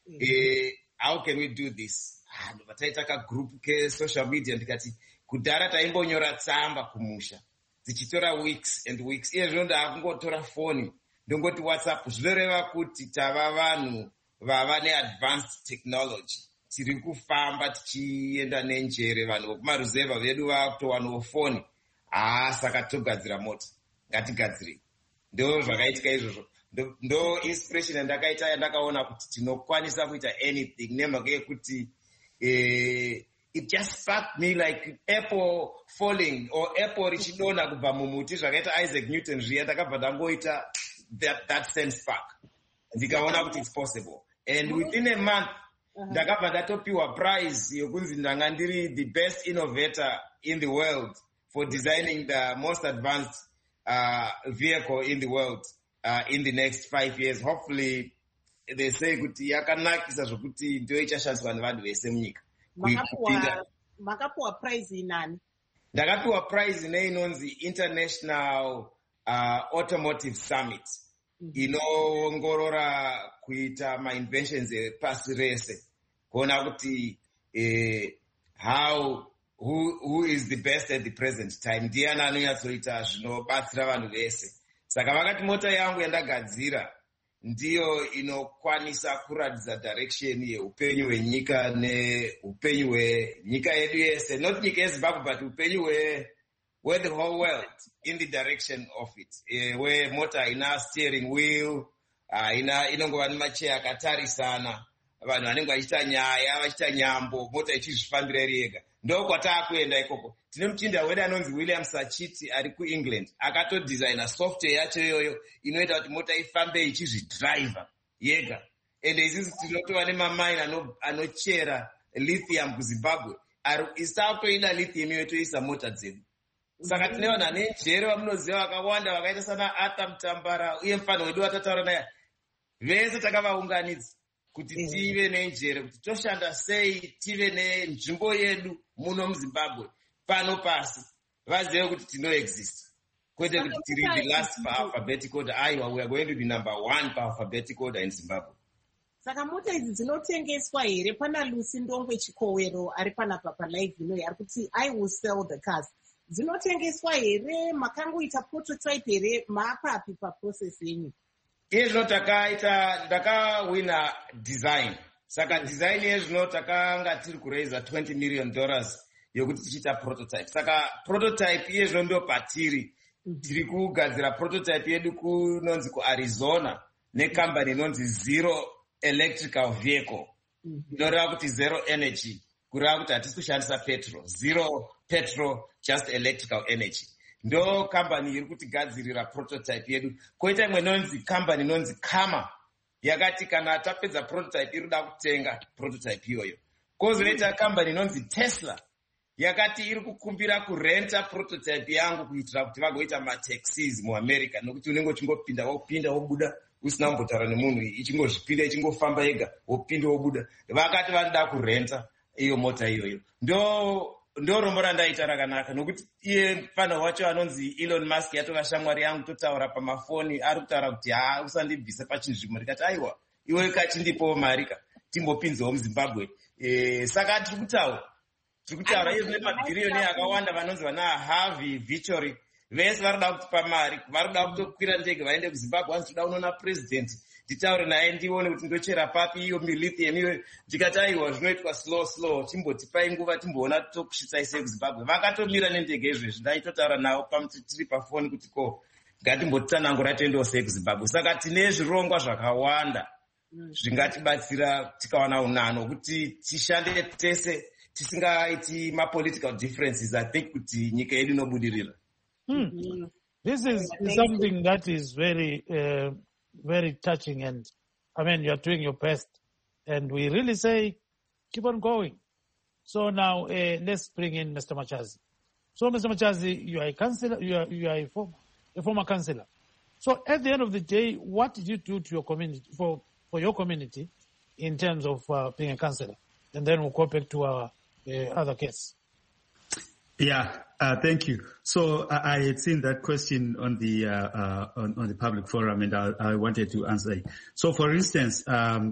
how can we do this? Ndibva taitaka group kesocial media ndikati kudhara taimbonyora tsamba kumusha dzichitora weeks and weeks iye zvino ndaakungotora foni ndongoti WhatsApp zvinoreva kuti tava vanhu vava neadvanced technology tiri kufamba tichienda nenjere vanhu vokumaruzeva vedu vakutowanawo foni saka togadzira mota ngatigadzirei. Ndo zvakaitika izvozvo ndo inspiration yandakaita yandakaona kuti tinokwanisa kuita anything nemhaka yekuti it just sparked me like apple falling or apple richidona kubva mumuti zvakaita Isaac Newton zviya ndakabva ndangoita that sense spark ndikaona kuti it's possible and within a month ndakabva ndatopiwa prize yokunzi ndanga ndiri the best innovator in the world for designing the most advanced vehicle in the world in the next 5 years. Hopefully they say kuti yakanakisa zvokuti ndio ichashandiswa nevanhu vese munyika. Makapiwa prize inani? Ndakapiwa prize inonzi International Automotive Summit. Inoongorora kuita ma-inventions pasi rese. Kuona kuti who is the best at the present time. Ndiani anonyatsoita zvinobatsira vanhu vese. Saka vakati mota yangu yandagadzira ndiyo inokwanisa kuratidza direction yeupenyu hwenyika neupenyu hwenyika yedu yese, not nyika yeZimbabwe but upenyu where the whole world in the direction of it, where mota haina steering wheel, inongova nemacheya akatarisana, vanhu vanenge vachita nyaya vachita nyambo, mota ichizvifambira iri yega. ndokwataakuenda ikoko. Tine muchinda wedu anonzi William Sachiti ari kuEngland akatodesigna software yacho iyoyo inoita kuti mota ifambe ichizvidriver yega. Ende isisi tinotova nemamine anochera lithium kuZimbabwe isatoida lithium iyoyo toisa mota dzedu. Saka tine vanhu vane njere vamunoziva vakawanda vakaita sana Arthur Mutambara uye mufano wedu watataura naye vese takavaunganidza kuti tive nenjere kuti toshanda sei tive nenzvimbo yedu muno muZimbabwe pano pasi vazive kuti tinoexist kwete kuti tiri the last alphabetic order. Aiwa, we are going to be number 1 alphabetic order in Zimbabwe. Saka mota idzi dzinotengeswa here? Pana Lucy Ndongwe Chikowero ari panapa palive ino ari kuti I will sell the cars. Dzinotengeswa here? Makangoita prototype here? Maapapi paprocess yenyu? Izvo ndakawina design. Saka design yezvino takanga tiri kuraisa $20 million yokuti tichiita prototype. Saka prototype yezvino ndo patiri. Tiri kugadzira prototype yedu kunonzi kuArizona nekambani inonzi Zero Electrical Vehicle. Inoreva kuti zero energy. Kureva kuti hatisi kushandisa petrol. Zero petrol, just electrical energy. Ndo kambani iri kutigadzirira prototype yedu. Koita imwe nonzi kambani inonzi Kama yakati kana tapedza prototype iri kuda kutenga prototype iyoyo. Kozoita kambani inonzi Tesla yakati iri kukumbira kurenta prototype yangu kuitira kuti vagoita mataxis muAmerica, nokuti unenge uchingopinda wobuda usina kumbotaura nemunhu, ichingozvipinda ichingofamba yega wopinda wobuda. Vakati vanoda kurenta iyo mota iyoyo. Ndo rombo randaita rakanaka, nokuti iye fana wacho anonzi Elon Musk yatova shamwari yangu, totaura pamafoni ari kutaura kuti usandibvise pachinzvimbo. Ndikati aiwa, iwe kachindipowo marika timbopinzawo muZimbabwe. Saka tiri kutaura izvo nemabhiriyoni akawanda vanonzi vana Harvey Vichori vese varikuda kutipa mari, varikuda kutokwira ndege vaende kuZimbabwe. Vanzi toda unoona president nditaure naye ndione kuti ndochera papi iyo lithium iyoyo. Ndikati aiwa, zvinoitwa slow chimbotipai nguva timboona tokusvitsai sei kuZimbabwe. Vakatomira nendege izvezvi, ndaitotaura navo tiri pafoni kuti ngatimbotsanangura toendawo sei kuZimbabwe. Saka tine zvirongwa zvakawanda zvingatibatsira tikawana unano kuti tishande tese tisingaiti political differences. I think kuti nyika yedu inobudirira. This is something that is very very touching, and I mean you are doing your best and we really say keep on going. So now let's bring in Mr. Machazi. So Mr. Machazi, you are a councillor, you are a former councillor. So at the end of the day, what did you do to your community, for your community, in terms of being a councillor? And then we'll go back to our other case. Yeah, thank you. So I had seen that question on the on the public forum, and I wanted to answer it. So, for instance, I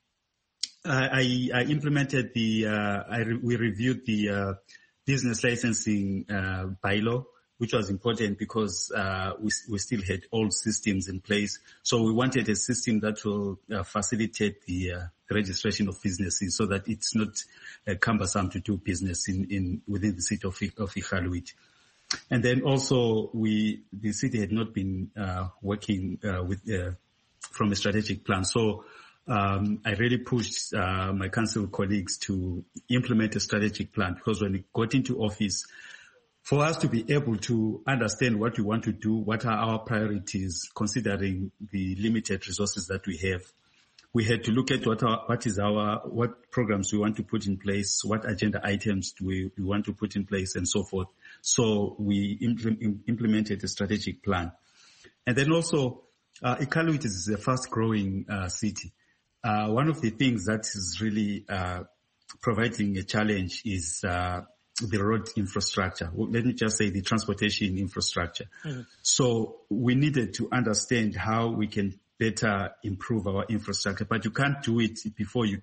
implemented we reviewed the business licensing bylaw, which was important because we still had old systems in place. So we wanted a system that will facilitate the registration of businesses, so that it's not cumbersome to do business within the city of Iqaluit. And then also the city had not been working from a strategic plan. So I really pushed my council colleagues to implement a strategic plan, because when we got into office, for us to be able to understand what we want to do, what are our priorities, considering the limited resources that we have, we had to look at what programs we want to put in place, what agenda items do we want to put in place, and so forth. So we implemented a strategic plan. And then also, Iqaluit is a fast-growing city. One of the things that is really providing a challenge is the road infrastructure. Let me just say the transportation infrastructure. Mm-hmm. So we needed to understand how we can better improve our infrastructure, but you can't do it before you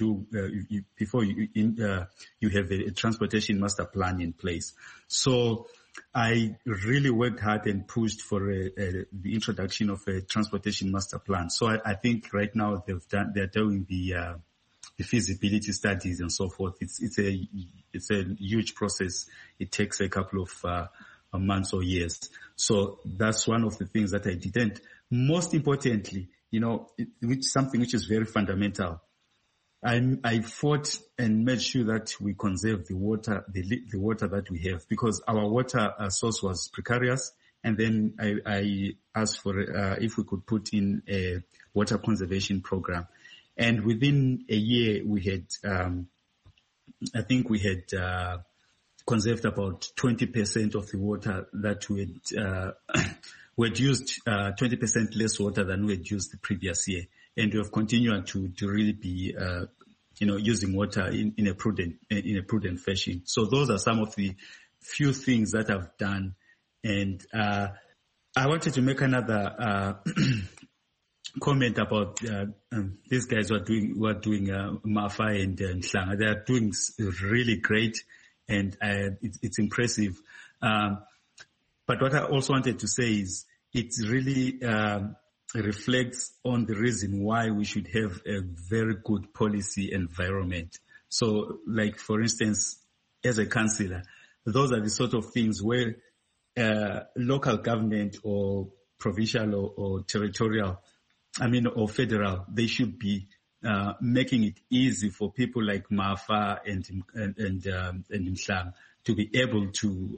have a transportation master plan in place. So I really worked hard and pushed for the introduction of a transportation master plan. So I think right now they're doing the feasibility studies and so forth. It's a huge process. It takes a couple of months or years. So that's one of the things that I did. And most importantly, something which is very fundamental. I fought and made sure that we conserve the water, the water that we have, because our water source was precarious. And then I asked for if we could put in a water conservation program. And within a year, we had, I think we had conserved about 20% of the water that we had used 20% less water than we had used the previous year. And we have continued to really be, using water in a prudent fashion. So those are some of the few things that I've done. And I wanted to make another comment about these guys who are doing Mafa and Nhlanga. They are doing really great, and it's impressive. But what I also wanted to say is it really reflects on the reason why we should have a very good policy environment. So, like for instance, as a councillor, those are the sort of things where local government or provincial or territorial, or federal, they should be making it easy for people like Mafa and Nhlanga to be able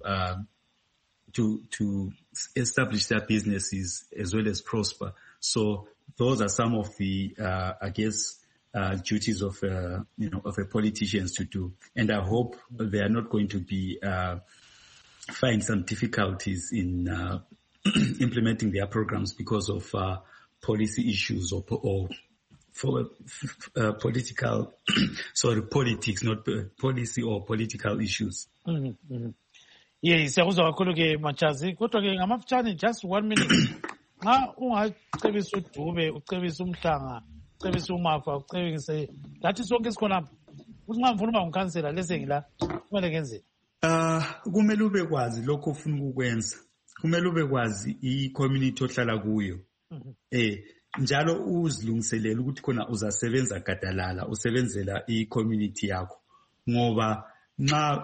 to establish their businesses as well as prosper. So those are some of the, duties of a politicians to do. And I hope they are not going to be, find some difficulties in, implementing their programs because of, policy issues or for political, politics, not policy or political issues. Mm-hmm. Yes, siyakuzwa kakhulu ke Machazi, kodwa ke ngamafutshane just 1 minute. Nxa ungacebisa uDube, ucebisa uMhlanga, ucebisa uMafa, ucebise lathi sonke sikhonapha. Uthi nxa ngifuna uba ngikhansela lese ngila, kumele ngenzeni? Kumele ube kwazi lokho ufuna ukwenza. Kumele ube kwazi i-community ohlala kuyo. Njalo uzilungiselela ukuthi khona uzasebenza gadalala, usebenzela i-community yakho. Ngoba nxa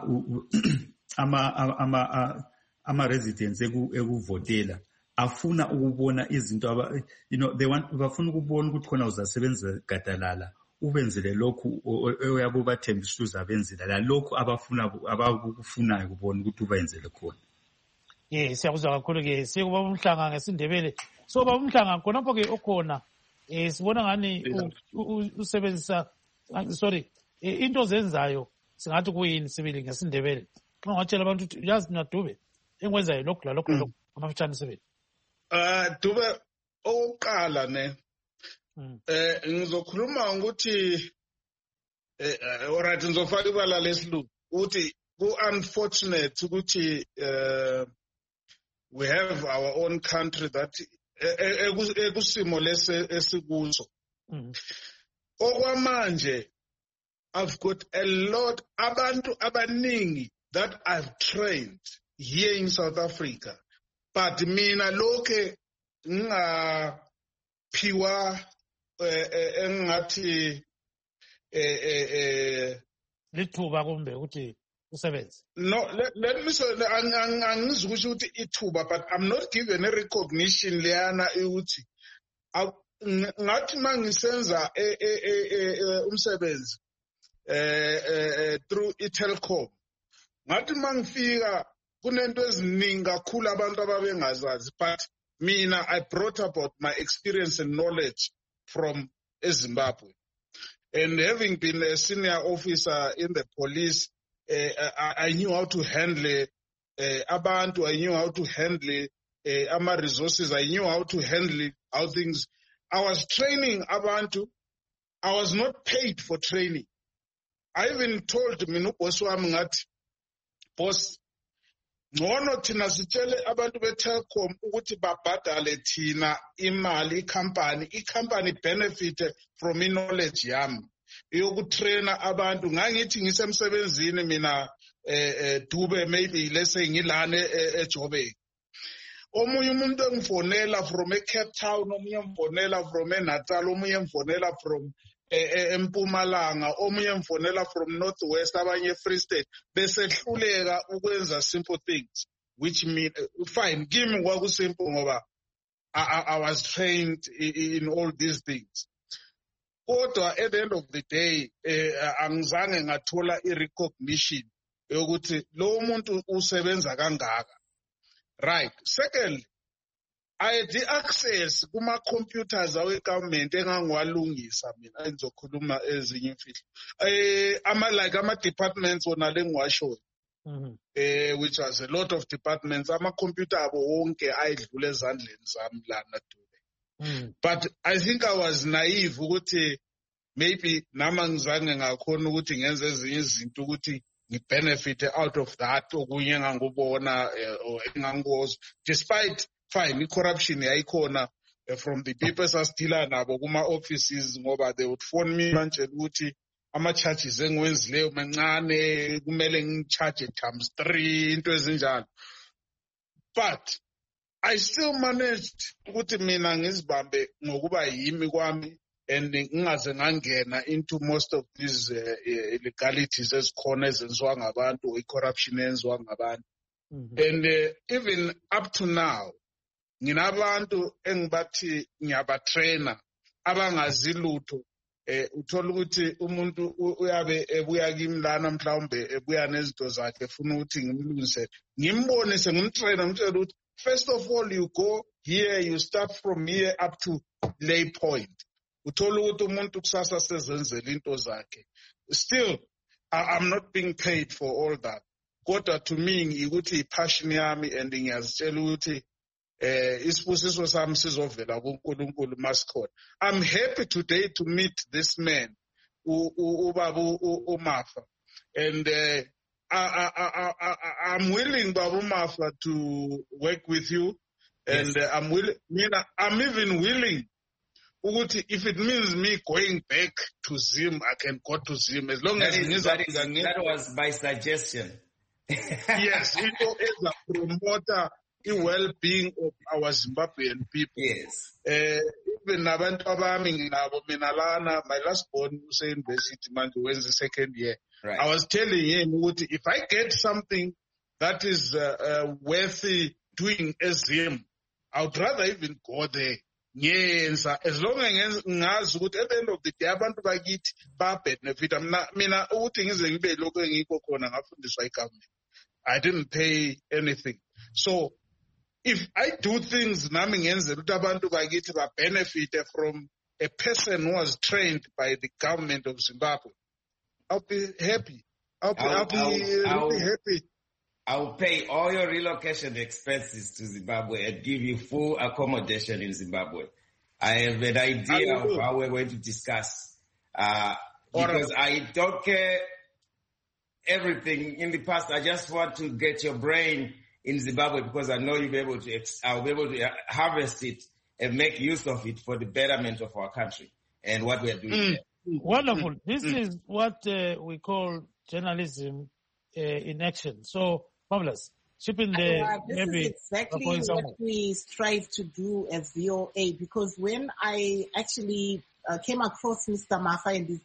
ama residents ekuvotela afuna ukubona izinto bafuna ukubona ukuthi khona uzasebenza gadalala, ubenzele lokhu oyabo bathembisa uzabenzela la lokhu abakufunayo kubona ukuthi ubenzele khona. Yes, siyakuzwa kakhulu ke sikuba uMhlanga ngesindebele. So baba uMhlanga khonapho ke okhona sibona ngani usebenzisa into zenzayo singathi kuyini sibili ngesindebele. Ungatshela abantu ukuthi yazi mina Dube engwenzayo lokho la lokho amafutshane sibili. Dube oqala ne ngizokhuluma ukuthi alright ngizofaka ibala lesilungu ukuthi ku-unfortunate ukuthi we have our own country that ekusimo lesi esikuso. Okwamanje I've got a lot abantu abaningi that I've trained here in South Africa, but mina lokhe ngaphiwa engathi lithuba kumbe ukuthi usebenze. No, let me say angizukusho ukuthi ithuba, but I'm not given a recognition leyana ukuthi ngathi mangisenza umsebenzi through iTelkom. Ngathi mangifika kunento eziningi kakhulu abantu ababengazazi, but mina I brought about my experience and knowledge from Zimbabwe. And having been a senior officer in the police, I knew how to handle abantu, I knew how to handle ama resources, I knew how to handle how things. I was training abantu. I was not paid for training. I even told mina boss wami ngathi, boss, ngono thina sitshele abantu beTelkom ukuthi babhadale thina imali i-company benefited from knowledge yami yokutraina abantu. Ngangithi ngisemsebenzini mina Dube maybe let's say ngilane eJoburg, omunye umuntu engifonela from eCape Town, omunye engifonela from eNatal, omunye engifonela from eMpumalanga, omunye engifonela from Northwest, abanye Free State, besehluleka ukwenza simple things, which mean fine, give me kwakusimple ngoba I was trained in all these things. kodwa at the end of the day angizange ngathola i-recognition yokuthi lo muntu usebenza kangaka. Right. Secondly, I had the access kuma-computers awe-government engangiwalungisa mina engizokhuluma ezinye imfihlo. Like ama-departments wona lengiwashoyo. Which was a lot of departments. Ama-computer abo wonke ayedlule ezandleni zami lana dume. But I think I was naive ukuthi maybe nama ngizange ngakhona ukuthi ngenze ezinye izinto ukuthi ngi-benefit out of that okunye engangubona or engangikuzwa. Despite fine i-corruption yayikhona from the people esasithila nabo kuma-offices ngoba they would phone me manje ukuthi ama-charges engiwenzileyo mancane kumele ngi-charge times 3 into ezinjalo. But I still managed ukuthi mina ngizibambe ngokuba yimi kwami and ngingaze ngangena into most of these illegalities ezikhona ezenziwa ngabantu, i-corruption eyenziwa ngabantu. And even up to now, nginabantu engibathi ngiyabatrainer abangazi lutho. Uthola ukuthi umuntu uyabe ebuya kimi lana mhlawumbe ebuya nezinto zakhe efuna ukuthi ngimlungisele. Ngimbonise ngimtrainer ngimtshela ukuthi first of all you go here, you start from here up to lay point. Uthola ukuthi umuntu kusasa sezenzela into zakhe. Still I'm not being paid for all that. Kodwa to me ngikuthi i-passion yami and ngiyazitshela ukuthi isibusiso sami sizovela kuNkulunkulu masikhona. I'm happy today to meet this man ubaba uMafa, and I'm willing baba uMafa to work with you, and yes. I'm even willing ukuthi if it means me going back to Zim, I can go to Zim as long as that was by suggestion. Yes, it is a promoter the well-being of our Zimbabwean people. Yes. Even nabantu abami nginabo mina lana, my last born university manje when's the second year. Right. I was telling him ukuthi if I get something that is worthy doing as him, I would rather even go there. Yes, as long as ngazi ukuthi at the end of the day abantu bakithi ba benefit. Mina ukuthi ngize ngibe lokho engikho khona ngafundiswa igovernment. I didn't pay anything. So if I do things nami ngenzela ukuthi abantu bakithi ba benefit from a person who was trained by the government of Zimbabwe, I'll be happy. I'll be really happy. I'll pay all your relocation expenses to Zimbabwe and give you full accommodation in Zimbabwe. I have an idea of how we're going to discuss. Because I don't care everything in the past. I just want to get your brain in Zimbabwe because I know I'll be able to harvest it and make use of it for the betterment of our country and what we are doing there. Wonderful. This is what we call journalism in action. So, Marvelous. This is exactly what we strive to do as VOA, because when I actually came across Mr. Mafa and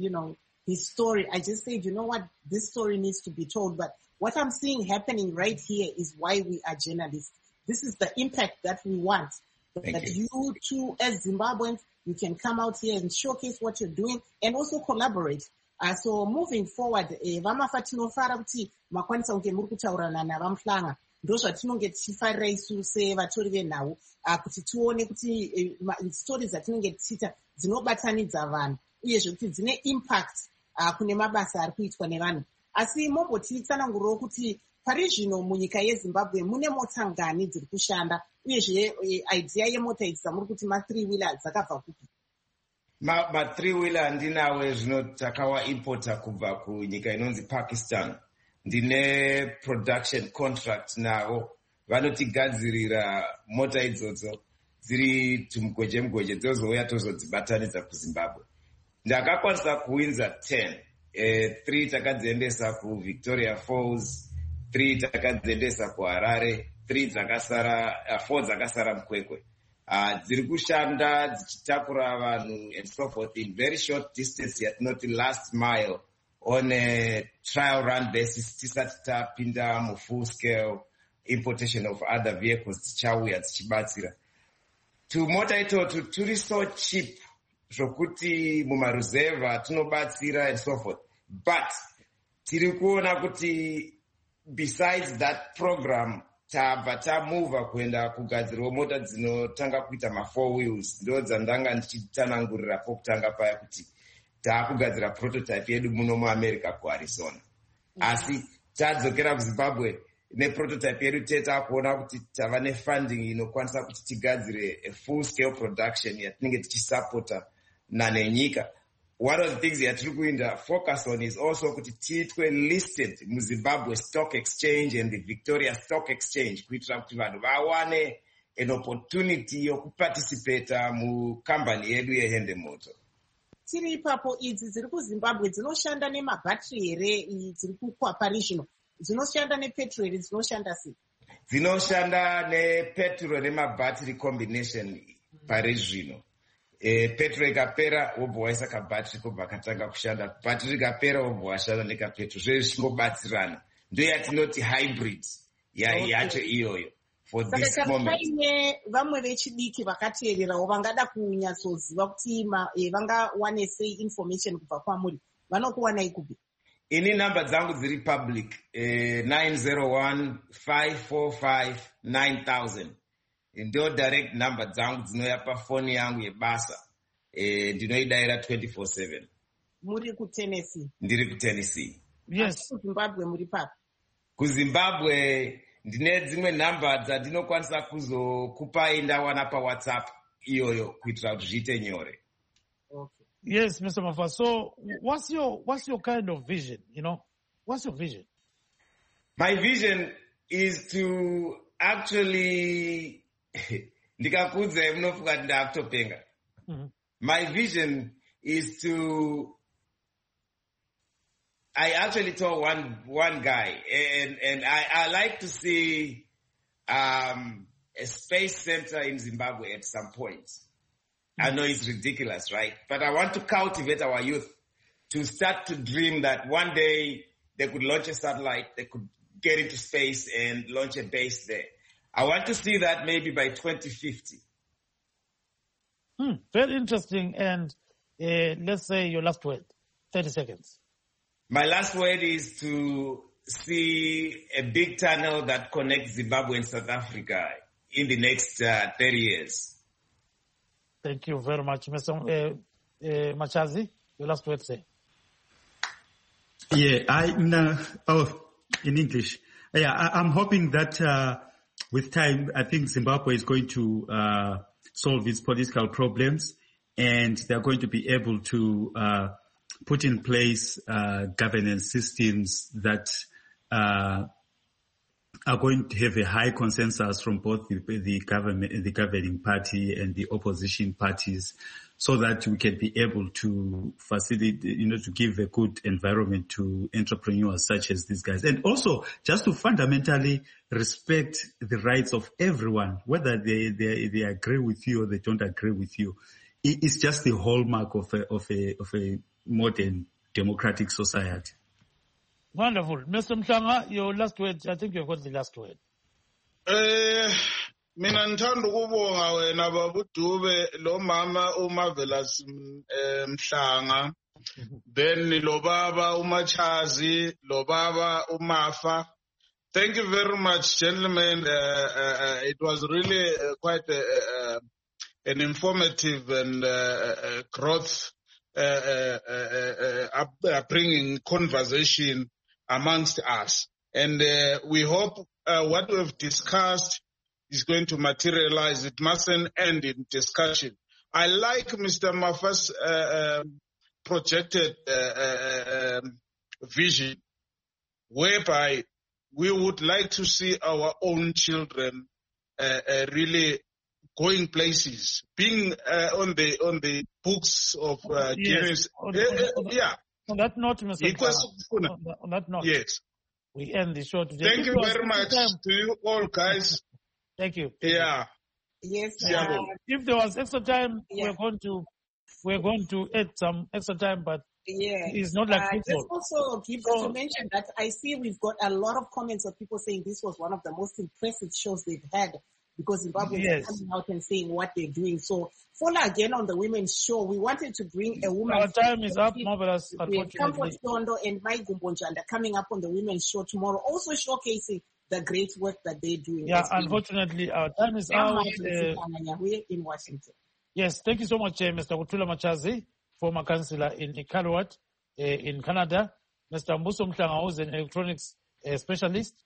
his story, I just said, you know what, this story needs to be told. But what I'm seeing happening right here is why we are journalists. This is the impact that we want. That you too, as Zimbabweans, you can come out here and showcase what you're doing and also collaborate. So moving forward, vamafa tinofara kuti makwanisa kunge muri kutaurana navamhlanga ndozvatinonge tichifarira isu sevatori venhau kuti tione kuti stori dzatinenge tichiita dzinobatanidza vanhu uyezve kuti dzine impact kune mabasa ari kuitwa nevanhu. Asi mombotitsanangurirawo kuti pari zvino munyika yeZimbabwe mune mota ngani dziri kushanda uyezve idea yemota idzi dzamuri kuti ma3 wheeler dzakabva kupi? Ma3 wheeler ndinawe zvino takawa importa kubva kunyika inonzi Pakistan. Ndine production contract navo. Vanotigadzirira mota idzodzo dziri tumugweje dzozouya tozodzibatanidza kuZimbabwe. Ndakakwanisa kuwinza 10. 3 takadziendesa kuVictoria Falls, 3 takadziendesa kuHarare, 4 dzakasara mukwekwe. Dziri kushanda dzichitakura vanhu and so forth in very short distance, yet not the last mile, on a trial run basis tisati tapinda mu full scale importation of other vehicles tichauya tichibatsira. Tumota itotu turi so cheap zvokuti mumaruzeva tinobatsira and so forth. But tiri kuona kuti besides that program tabva tamuva kuenda kugadzirawo mota dzinotanga kuita ma4 wheels. Ndo dzandanga ndichitanangurira pokutanga paya kuti taakugadzira prototype yedu muno muAmerica kuArizona. Asi tadzokera kuZimbabwe neprototype yedu tetakuona kuti tava nefunding inokwanisa kuti tigadzire a full scale production yatinenge tichisupporta nenyika. One of the things yatiri kuenda focus on is also kuti tiitwe listed muZimbabwe Stock Exchange and the Victoria Stock Exchange kuitira kuti vanhu vawane an opportunity yokuparticipata mukambani yedu yehendemoto. Tiri ipapo idzi dziri kuZimbabwe dzinoshanda nemabhatiri here dziri kukwapa zvino? Dzinoshanda nepetrol here dzinoshanda sei? Dzinoshanda nepetrol nemabhatiri combination pari zvino. Petrol ikapera wobva waisa kabhatiri kobva katanga kushanda. Bhatiri ikapera wobva washanda nekapetrol. Zvese zvingobatsirana. Ndo yatinoti hybrid yacho iyoyo. For this moment. Paine vamwe vechidiki vakateererawo vangada kunyatsoziva kuti vangawane sei information kubva kwamuri, vanokuwanai kupi? Ini namba dzangu dziri public 901-545-9000. Ndo direct number dzangu dzinouya pafoni yangu yebasa. Ndinoidaira 24/7. Muri kuTennessee? Ndiri kuTennessee. Yes. KuZimbabwe muri papi? KuZimbabwe ndine dzimwe nhamba dzandinokwanisa kuzokupai ndawana paWhatsApp iyoyo kuitira kuti zviite nyore. Okay. Yes, Mr. Mafa. So what's your kind of vision, What's your vision? My vision is to actually ndikakudza munofunga kuti ndakutopenga. My vision is to I actually told one guy, and I like to see a space center in Zimbabwe at some point. I know it's ridiculous, right? But I want to cultivate our youth to start to dream that one day they could launch a satellite, they could get into space and launch a base there. I want to see that maybe by 2050. Very interesting. And let's say your last word, 30 seconds. My last word is to see a big tunnel that connects Zimbabwe and South Africa in the next 30 years. Thank you very much. Mr. Machazi, your last word, say. Yeah, in English. Yeah, I'm hoping that with time, I think Zimbabwe is going to solve its political problems, and they're going to be able to put in place governance systems that are going to have a high consensus from both the governing party and the opposition parties, so that we can be able to facilitate, to give a good environment to entrepreneurs such as these guys. And also just to fundamentally respect the rights of everyone, whether they agree with you or they don't agree with you. It's just the hallmark of a modern democratic society. Wonderful. Mr. Mhlanga, your last word. I think you've got the last word. Mina ngithanda ukubonga wena babudube lo mama uMarvelous Mhlanga, then lo baba uMachazi, lo baba uMafa. Thank you very much, gentlemen. It was really quite an informative and growth bringing conversation amongst us. And we hope what we've discussed is going to materialize. It mustn't end in discussion. I like Mr. Mafa's projected vision, whereby we would like to see our own children really going places, being on the books of Guinness. Yeah. On that note, Mr. On that note, yes, we end the show today. Thank you very much to you all, guys. Thank you. Yeah. Yes. If there was extra time, we're going to add some extra time, but it's not like football. Let's also give to mention that I see we've got a lot of comments of people saying this was one of the most impressive shows they've had because Zimbabweans are coming out and saying what they're doing. So follow again on the women's show. We wanted to bring a woman. Our time is up, Marvelous. We have Comfort Tondo and Mai Gumbonjanda coming up on the women's show tomorrow, also showcasing the great work that they're doing. Yeah, unfortunately, our time is out. In Washington. Yes, thank you so much, Mr. Kutula Machazi, former councillor in Iqaluit in Canada. Mr. Mbuso Mhlanga, who's an electronics specialist.